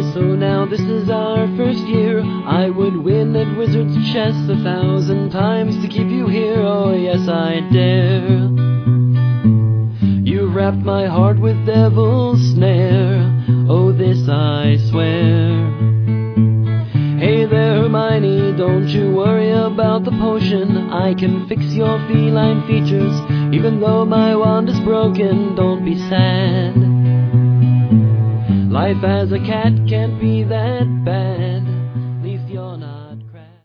so now this is our first year. I would win at Wizard's Chess 1,000 times to keep you here. Oh yes, I dare. You wrapped my heart with devil's snare. Oh, this I swear. Hey there, Hermione, don't you worry about the potion. I can fix your feline features, even though my wand is broken. Don't be sad. Life as a cat can't be that bad.